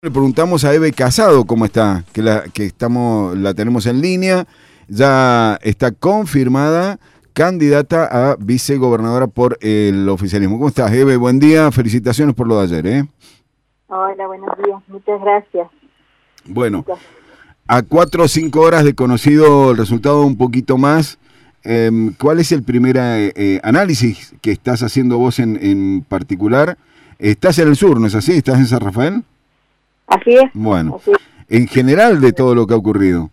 Le preguntamos a Eve Casado cómo está, la tenemos en línea, ya está confirmada candidata a vicegobernadora por el oficialismo. ¿Cómo estás, Eve? Buen día, felicitaciones por lo de ayer, ¿eh? Hola, buenos días, muchas gracias. Bueno, a 4 o 5 horas de conocido el resultado un poquito más, ¿cuál es el primer análisis que estás haciendo vos en particular? Estás en el sur, ¿no es así? ¿Estás en San Rafael? Así es. Bueno, Así es. en general de todo lo que ha ocurrido.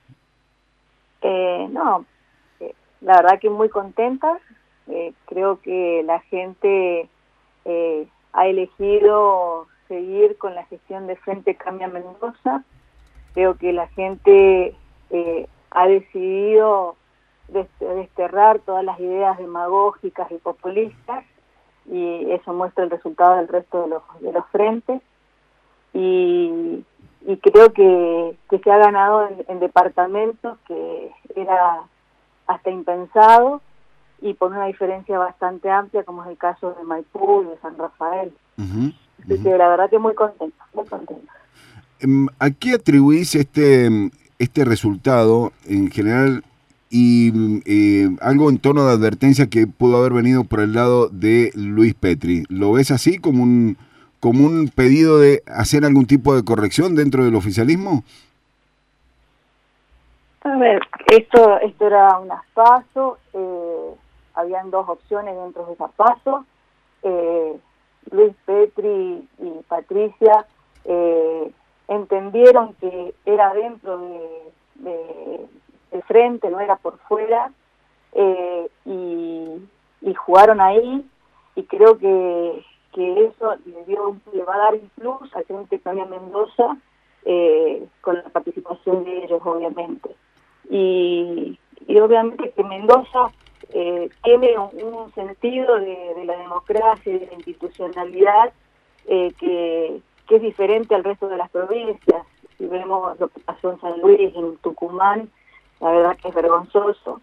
No, la verdad que muy contenta. Creo que la gente ha elegido seguir con la gestión de Frente Cambia Mendoza. Creo que la gente ha decidido desterrar todas las ideas demagógicas y populistas, y eso muestra el resultado del resto de los frentes. Y creo que se ha ganado en departamentos que era hasta impensado, y por una diferencia bastante amplia, como es el caso de Maipú y de San Rafael. Así que la verdad que muy contenta, muy contenta. ¿A qué atribuís este resultado en general y algo en tono de advertencia que pudo haber venido por el lado de Luis Petri? ¿Lo ves así como un pedido de hacer algún tipo de corrección dentro del oficialismo? A ver, esto era un PASO, habían dos opciones dentro de esa PASO. Luis Petri y Patricia entendieron que era dentro del frente, no era por fuera, y jugaron ahí, y creo que eso le va a dar un plus al Frente Cambia Mendoza, con la participación de ellos, obviamente. Y obviamente que Mendoza tiene un sentido de la democracia y de la institucionalidad que es diferente al resto de las provincias. Si vemos lo que pasó en San Luis, en Tucumán, la verdad que es vergonzoso.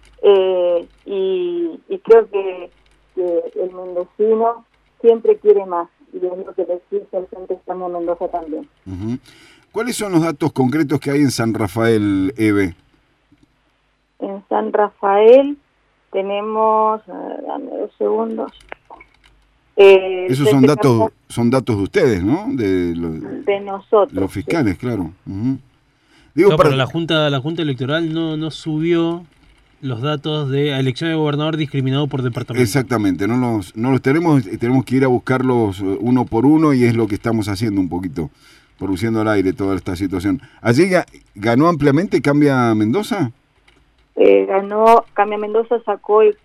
Y creo que el mendocino siempre quiere más, y es lo que le exige al Frente Cambia Mendoza también. ¿Cuáles son los datos concretos que hay en San Rafael, Eve? En San Rafael tenemos, dame 2 segundos. Esos son datos de ustedes, ¿no? De nosotros. Los fiscales, sí. Claro. Digo, no, pero la Junta Electoral no subió los datos de elección de gobernador discriminado por departamento. Exactamente, no los tenemos que ir a buscarlos uno por uno, y es lo que estamos haciendo un poquito, produciendo al aire toda esta situación. ¿Allí ganó ampliamente Cambia Mendoza? Cambia Mendoza, sacó el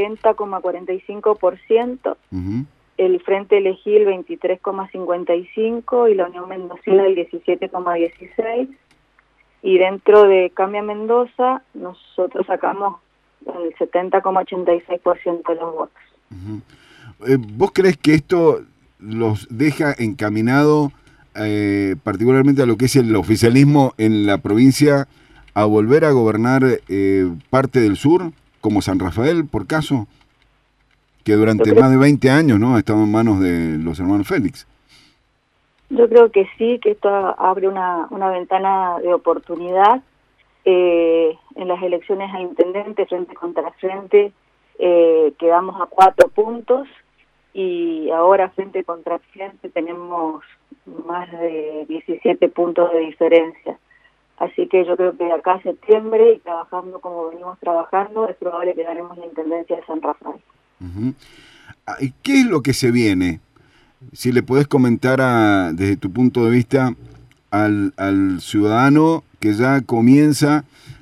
40,45%, el Frente Elegí el 23,55% y la Unión Mendocina el 17,16%. Y dentro de Cambia Mendoza nosotros sacamos el 70,86% de los votos. ¿Vos crees que esto los deja encaminado particularmente a lo que es el oficialismo en la provincia, a volver a gobernar parte del sur, como San Rafael, por caso, que durante más de 20 años, ¿no?, ha estado en manos de los hermanos Félix? Yo creo que sí, que esto abre una ventana de oportunidad. En las elecciones a intendente, frente contra frente, quedamos a 4 puntos, y ahora frente contra frente tenemos más de 17 puntos de diferencia. Así que yo creo que de acá a septiembre, y trabajando como venimos trabajando, es probable que ganemos la intendencia de San Rafael. ¿Qué es lo que se viene? Si le podés comentar desde tu punto de vista al ciudadano que ya comienza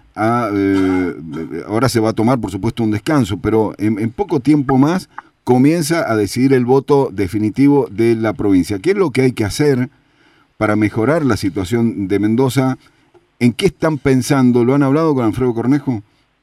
ahora se va a tomar por supuesto un descanso, pero en poco tiempo más comienza a decidir el voto definitivo de la provincia. ¿Qué es lo que hay que hacer para mejorar la situación de Mendoza? ¿En qué están pensando? ¿Lo han hablado con Alfredo Cornejo?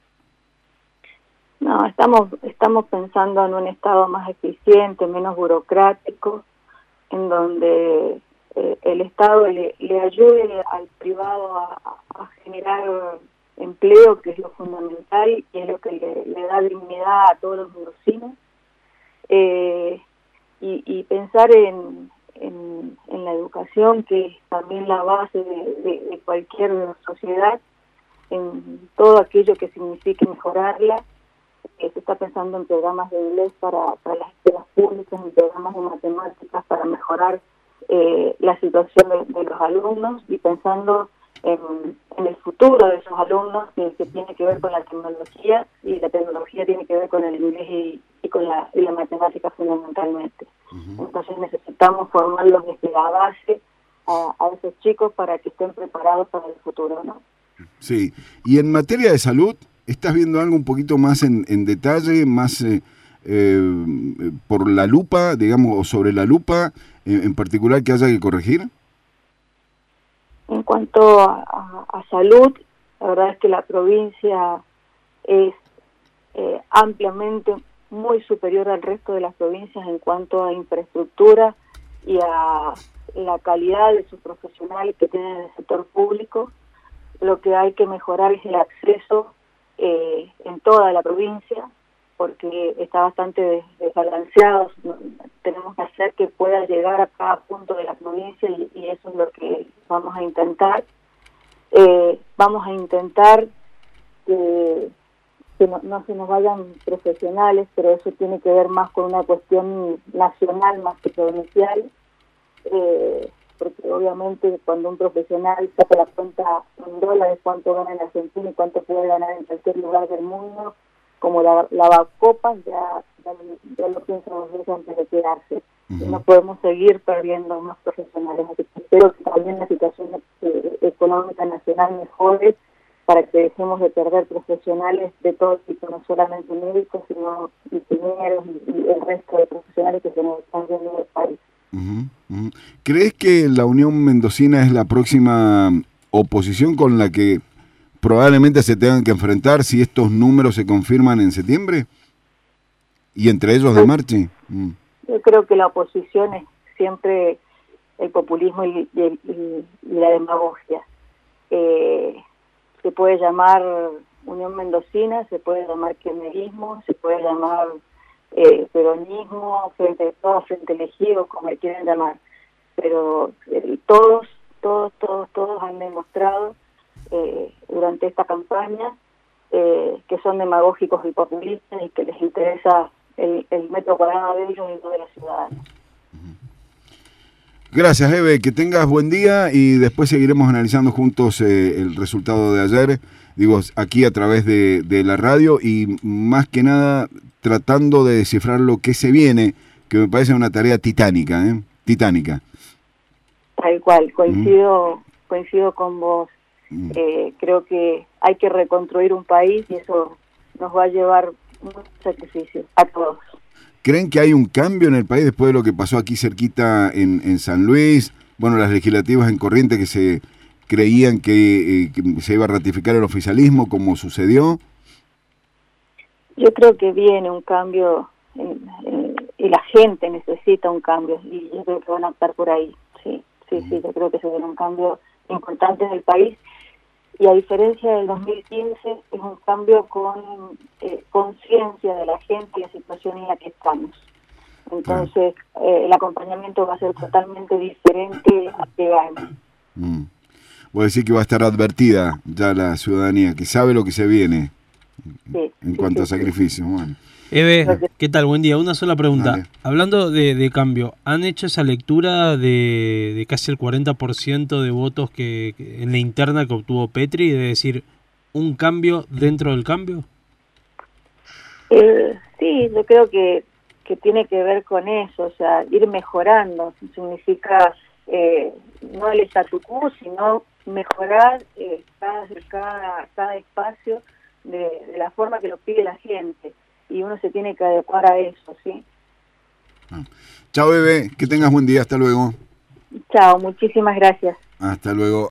No, estamos pensando en un Estado más eficiente, menos burocrático, en donde el Estado le ayude al privado a generar empleo, que es lo fundamental y es lo que le da dignidad a todos los mendocinos, y pensar en en la educación, que es también la base de cualquier sociedad, en todo aquello que signifique mejorarla. Se está pensando en programas de inglés para las escuelas públicas, en programas de matemáticas para mejorar la situación de los alumnos, y pensando en el futuro de esos alumnos, que tiene que ver con la tecnología, y la tecnología tiene que ver con el inglés y con la matemática fundamentalmente. Entonces necesitamos formarlos desde la base a esos chicos para que estén preparados para el futuro, ¿no? Sí, y en materia de salud, ¿estás viendo algo un poquito más en detalle, más por la lupa, digamos, o sobre la lupa, en particular, que haya que corregir? En cuanto a salud, la verdad es que la provincia es ampliamente muy superior al resto de las provincias en cuanto a infraestructura y a la calidad de sus profesionales que tienen en el sector público. Lo que hay que mejorar es el acceso en toda la provincia, porque está bastante desbalanceado. Tenemos que hacer que pueda llegar a cada punto de la provincia, y eso es lo que vamos a intentar. Vamos a intentar que no se nos vayan profesionales, pero eso tiene que ver más con una cuestión nacional más que provincial, porque obviamente cuando un profesional saca la cuenta en dólares cuánto gana en Argentina y cuánto puede ganar en cualquier lugar del mundo, como la copas, ya lo piensa dos veces antes de quedarse. Y no podemos seguir perdiendo más profesionales. Así que espero que también la situación económica nacional mejore, para que dejemos de perder profesionales de todo tipo, no solamente médicos, sino ingenieros y el resto de profesionales que se nos están yendo del país. ¿Crees que la Unión Mendocina es la próxima oposición con la que probablemente se tengan que enfrentar si estos números se confirman en septiembre? ¿Y entre ellos de Marchi? Yo creo que la oposición es siempre el populismo y la demagogia. Se puede llamar Unión Mendocina, se puede llamar kirchnerismo, se puede llamar peronismo, frente elegido, como le quieran llamar, pero todos han demostrado durante esta campaña que son demagógicos y populistas, y que les interesa el metro cuadrado de ellos y no de los ciudadanos. Gracias, Eve, que tengas buen día, y después seguiremos analizando juntos el resultado de ayer, digo, aquí a través de la radio, y más que nada tratando de descifrar lo que se viene, que me parece una tarea titánica, titánica. Tal cual, coincido con vos. Creo que hay que reconstruir un país, y eso nos va a llevar mucho sacrificio a todos. ¿Creen que hay un cambio en el país después de lo que pasó aquí cerquita en San Luis? Bueno, las legislativas en Corrientes, que se creían que se iba a ratificar el oficialismo, como sucedió. Yo creo que viene un cambio y la gente necesita un cambio, y yo creo que van a estar por ahí. Sí, yo creo que se viene un cambio importante en el país, y a diferencia del 2015 es un cambio con conciencia de la gente y la situación en la que estamos. Entonces el acompañamiento va a ser totalmente diferente a que gane. Voy a decir que va a estar advertida ya la ciudadanía, que sabe lo que se viene en cuanto a sacrificio. Bueno. Eve, ¿qué tal? Buen día. Una sola pregunta. Dale. Hablando de cambio, ¿han hecho esa lectura de casi el 40% de votos que en la interna que obtuvo Petri, de decir, un cambio dentro del cambio? Sí, yo creo que tiene que ver con eso, o sea, ir mejorando. Significa no el statu quo, sino mejorar cada espacio de la forma que lo pide la gente. Y uno se tiene que adecuar a eso, ¿sí? Chao, Bebé, que tengas buen día, hasta luego. Chao, muchísimas gracias. Hasta luego.